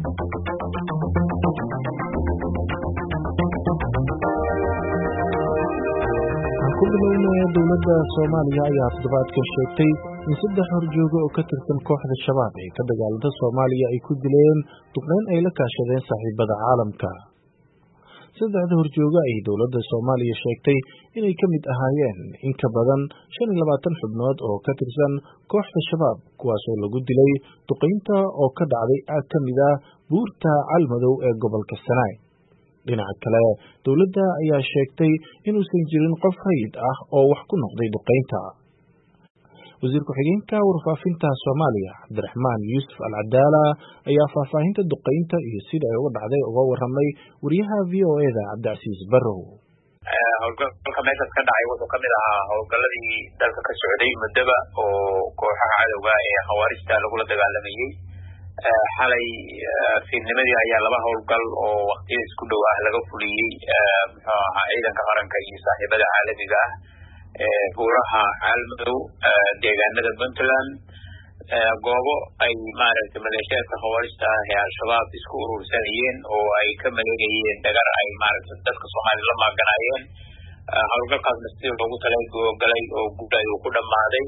dowladda Soomaaliya ayaa toddobaadka sheegtay in 3 horjoogo oo ka tirsan kooxda shabaab ee ka dagaalanta Soomaaliya ay ku dileen duqeyn ay la kaashadeen saaxiibada caalamka. 3 horjoogo ay dowladda Soomaaliya sheegtay inay ka mid ahaayeen in ka badan 25 xubnood oo ka tirsan kooxda shabaab kuwaas oo lagu dilay duqeynta oo ka dhacday aag ka mid ah buurta Calmadow ee gobolka Sanaag. dhinaca kale dowladda ayaa sheegtay inuusan jirin qof rayid ah oo wax ku noqday duqeynta. wasiir ku-xigeenka warfaafinta Soomaaliya Cabdiraxmaan Yuusuf Al-Cadaala ayaa faahfaahinta duqeynta iyo sida ay uga dhacday uga warramay wariyaha VOA-da Cabdicasiis Barrow. howlgalka meeshaas ka dhacay wuxuu ka mid ahaa howlgaladii dalka ka socday muddaba oo kooxaha cadowga ee khawaarijta lagula dagaalamayay. xalay fiidnimadii ayaa 2 howlgal oo waqtiga isku dhow ah laga fuliyay ciidanka qaranka iyo saaxiibada caalamiga ah buuraha Calmadow deegaanada Puntland goobo ay maaragtay maleeshiyada khawaarijta ee al-shabaab isku urursanayeen oo ay ka maleegayeen dagar ay maaragtay dadka Soomaaliya la maaganaayeen. howlgalkaasna sidii loogu talagalay oo gudaha uu ku dhamaaday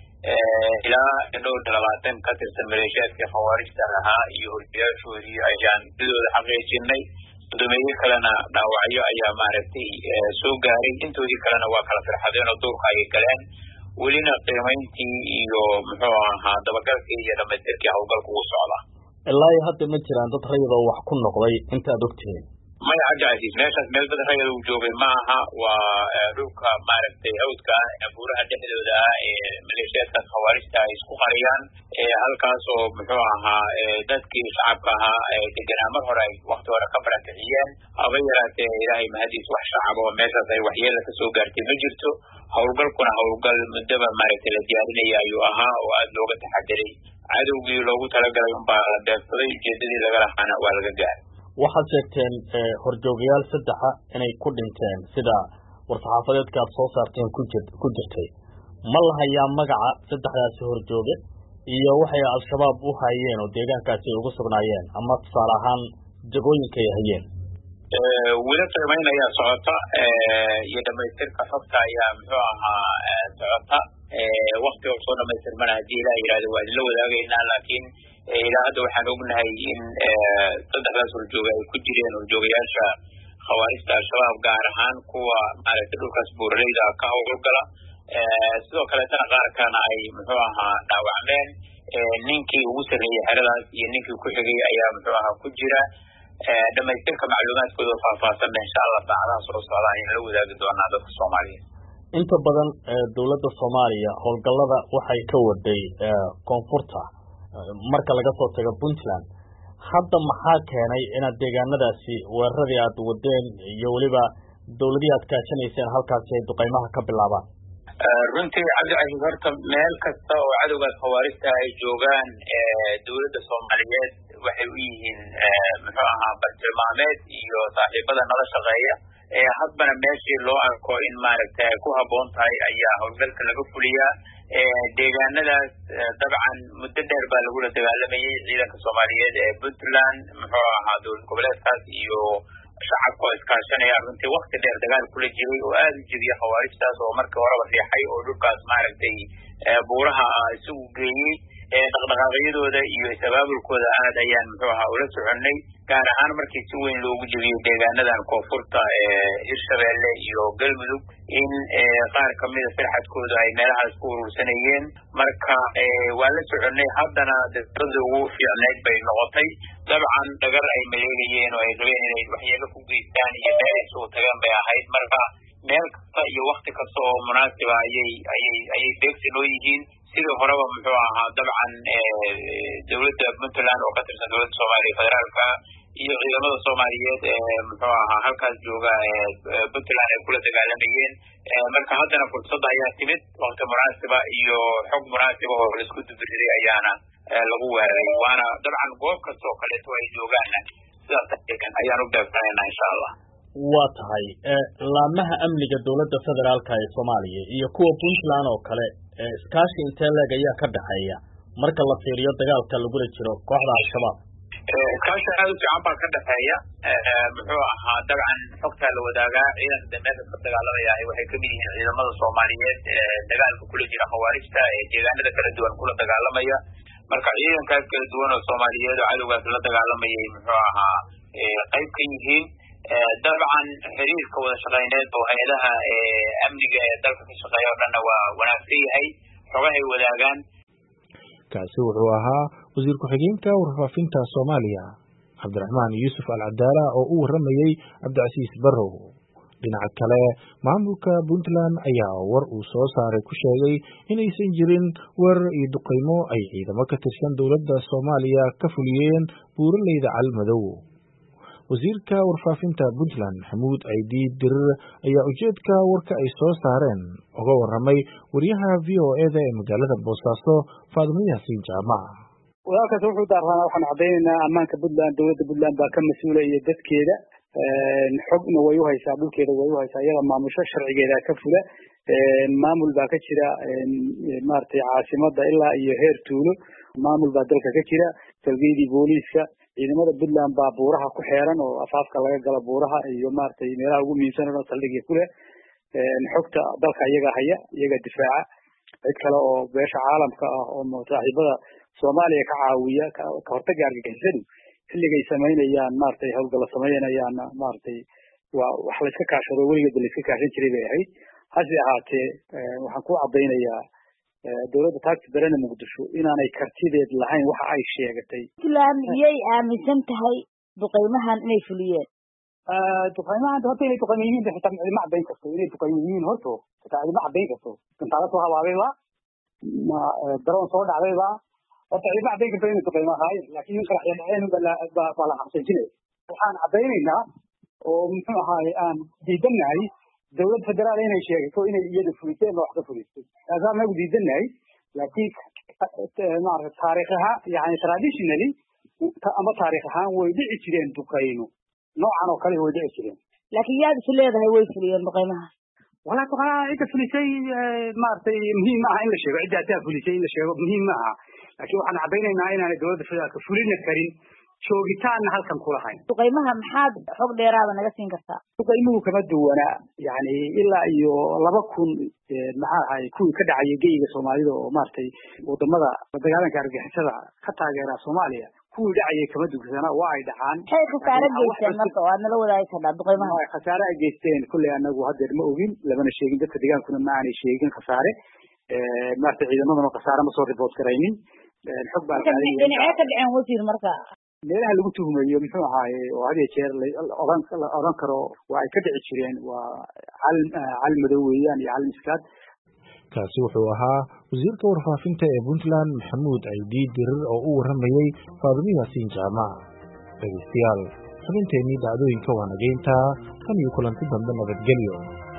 ilaa 20 ka tirsan maleeshiyada khawaarijta ahaa iyo horjeeyaashoodii ayaan sidooda xaqiijinay. guddoomiye kalena dhaawacyo ayaa maaragtay soo gaaray, intoodii kalena waa kala firxadeen oo duurka ay galeen. welina qiimayntii iyo muxuu ahaa dabagalkii iyo dhamaystirkii howlgalku uu socdaa. ilaa hadda ma jiraan dad rayid oo wax ku noqday intaad ogtihiin? maya Cabdicasiis, meeshaas meel dad rayid uu joogay ma aha. waa dhulka maaragtay hawdka buuraha dhexdooda ah ee maleeshiyada khawaarijta ay isku qariyaan halkaas oo muxuu ahaa dadkii shacabka ahaa deganaa mar hore ay waqti hore ka barakiciyeen. haba yaraatee ilaahay mahadiis wax shacab oo meeshaas ay waxyeella ka soo gaartay ma jirto. howlgalkuna howlgal muddaba maaragtay la diyaarinaya ayuu ahaa oo aada looga taxadiray. cadowgii loogu talagalay unbaa la beegsaday, ujeedadii laga lahaana waa laga gaaray. waxaad sheegteen horjoogayaal 3 inay ku dhinteen sida war-saxaafadeedka aad soo saarteen ku jirtay. ma la hayaa magaca 3daasi horjooge iyo waxay al-shabaab u hayeen oo deegaankaasi ay ugu sugnaayeen ama tusaale ahaan jagooyinka ay hayeen? weli qiimayn ayaa socota iyo dhamaystirka xogta ayaa muxuu ahaa socota. waqtiga soo dhamaystirmana haddii ilaah yidhaahdo waa idinla wadaagaynaa, laakiin ilaa hadda waxaan ognahay in 3daas horjooga ay ku jireen horjoogayaasha khawaarijta al-shabaab, gaar ahaan kuwa maaragtay dhulkaas buuraleyda ka howlgala. sidoo kaleetana qaar kalena ay muxuu ahaa dhaawacmeen. ninkii ugu sarreeyey xeradaas iyo ninkii ku xigay ayaa muxuu ahaa ku jira. dhamaystirka macluumaadkooda faahfaahsan insha Allah saacadaha soo socda ayaan la wadaagi doonaa dadka Soomaaliyeed. inta badan dowladda Soomaaliya howlgallada waxay ka waday koonfurta marka laga soo tago Puntland. hadda maxaa keenay inaad deegaanadaasi weeraradii aad wadeen iyo weliba dowladii aad kaashanayseen halkaasi ay duqeymaha ka bilaabaan? runtii Cabdicasiis, horta meel kasta oo cadowgaas khawaarijta ay joogaan dowladda Soomaaliyeed waxay u yihiin muxuu ahaa bartilmaameed iyo saaxiibada nala shaqeeya. hadbana meeshii loo arko in maaragtay ay ku habboon tahay ayaa howlgalka laga fuliyaa. deegaanadaas dabcan muddo dheer baa lagula dagaalamayay ciidanka Soomaaliyeed ee Puntland muxuu ahaa dowlad goboleedkaas iyo shacabka oo iskaashanaya runtii waqti dheer dagaal kula jiray oo aada u jebiya khawaarijtaas oo markii horeba riixay oo dhulkaas maaragtay buuraha isugu geeyey. dhaqdhaqaaqyadooda iyo is-abaabulkooda aad ayaan muxuu ahaa ula soconnay, gaar ahaan markii si weyn loogu jebiyey deegaanadan koonfurta Hirshabeelle iyo Galmudug in qaar kamida firxadkooda ay meelahaas ku urursanayeen. marka waa la soconnay. haddana dadada ugu fiicneyd bay noqotay. dabcan dhagar ay maleegayeen oo ay rabeen inay waxyeelo ku geystaan iyo meel ay soo tageen bay ahayd. marka meel kasta iyo waqti kasta oo munaasiba ayay beegsi loo yihiin. sidii horeba muxuu ahaa dabcan dowladda Puntland oo ka tirsan dowladda Soomaaliya federaalka iyo ciidamada Soomaaliyeed muxuu ahaa halkaas jooga Puntland ay kula dagaalamayeen. marka haddana fursad ayaa timid, waqti munaasiba iyo xog munaasiba oo la isku dubiriday ayaana lagu weeraray. waana dabcan goob kasta oo kaleeto ay joogaanna sidaas ayaan u beegsanaynaa insha Allah. waa tahay laamaha amniga dowladda federaalka ee Soomaaliya iyo kuwa Puntland oo kale iskaashi intee leeg ayaa ka dhaxeeya marka la fiiriyo dagaalka lagula jiro kooxda al-shabaab? iskaashi aad u fiican baa ka dhexeeya muxuu ahaa dabcan xogtaa la wadaagaa ciidanka meesha ka dagaalamaya waxay kamid yihiin ciidamada Soomaaliyeed dagaalka kula jira khawaarijta ee deegaanada kala duwan kula dagaalamaya marka ciidankaas kala duwan oo Soomaaliyeed oo cadowgaas la dagaalamayay muxuu ahaa qayb ka yihiin dabcan xiriirka wada shaqeyneed oo hay'adaha amniga ee dalka ka shaqeeya oo dhan waa wanaagsan yahay xogahay wadaagaan kaasi wuxuu ahaa wasiir ku-xigeenka warfaafinta Soomaaliya Cabdiraxmaan Yuusuf Al-Cadaala oo u waramayay Cabdicasiis Barrow dhinaca kale maamulka Puntland ayaa war uu soo saaray ku sheegay inaysan jirin weerar iyo duqeymo ay ciidamo ka tirsan dowladda Soomaaliya ka fuliyeen buuraleyda Calmadow wasiirka warfaafinta Puntland Maxamuud Aydi Dirir ayaa ujeedka warka ay soo saareen uga waramay wariyaha VOA-da ee magaalada Boosaaso Faadimo Yaasiin Jaamac walaalkaas wuxuu daaranaa waxaan cadeynaynaa ammaanka Puntland dowladda Puntland baa ka mas'uula iyo dadkeeda xogna way u haysaa dhulkeeda way u haysaa iyada maamusho sharcigeeda ka fula maamul baa ka jira maartay caasimada ilaa iyo heer tuulo maamul baa dalka ka jira talgeedii booliiska ciidamada Puntland baa buuraha ku xeeran oo afaafka laga gala buuraha iyo maartay meelaha ugu muhiimsan oo saldhigyo ku leh xogta dalka iyaga haya iyaga difaaca cid kale oo beesha caalamka ah oo saaxiibada Soomaaliya ka caawiya ka hortagga argagixisadu xilligay sameynayaan maartay hawlgala sameynayaan maartay wax la iska kaashado weligeed la iska kaashan jiray bay ahayd hase ahaatee waxaan ku cadeynayaa dowladda taagta dareen Muqdisho inaanay kartideed lahayn waxa ay sheegatay Puntland iyay aaminsan tahay duqeymahan inay fuliyeen duqeymahan horta inay duqeymo yihiin xitaa ma cadeyn karto inay duqeymo yihiin horta xitaa ma cadeyn karto intaada soo habaabayba ma daroon soo dhacdayba horta ma cadeyn karto inay duqeymo ahaayeen laakiin qaraxyo dhaceen baa la xaqiijinay waxaan cadeynaynaa oo muxuu ahaay aan diidanahay dowladda federaal inay sheegto inay iyada fuliseen wax ka fulisay taasaan nagu diidanahay laakiin maaragtay taariikhaha yani traditionally ama taariikh ahaan way dhici jireen duqeymo noocan oo kale way dhici jireen laakiin yaad isu leedahay way fuliyeen duqeymaha wala duqeymaha inta fulisay maaragtay muhiim ah in la sheego cidda taa fulisay in la sheego muhiim ah laakiin waxaan cadeynaynaa inaanay dowladda federaalka fulina karin joogitaanna halkan ku lahayn duqeymaha maxaad xog dheeraada naga siin kartaa duqeymuhu kama duwana yani ilaa iyo 2000 maxaa ahay kuwii ka dhacay geeyiga Soomaalida oo maartay wadamada dagaalanka argagixisada ka taageera Soomaaliya kuwii dhacay kama duwana waa ay dhacaan hay khasaare geysteen marka waad nala wadaagi kartaa duqeymaha way khasaare geysteen kulli anagu hadeer ma ogin labana sheegin dadka deegaankuna ma aanay sheegin khasaare maartay ciidamaduna khasaare ma soo report garaynin xog baa dhinaca ka dhaceen wasiir marka meelaha lagu tuhumayo muxuu ahaay oo had iyo jeer la oran karo waa ay ka dhici jireen waa Calmadow weeyaan iyo Calmiskaad kaasi wuxuu ahaa wasiirka warfaafinta ee Puntland Maxamuud Aydi Dirir oo u waramayay Faadimo Yaasiin Jaamac dhageystayaal xubinteennii dhacdooyinka waa nageynta kan iyo kulanti dambe nabadgelyo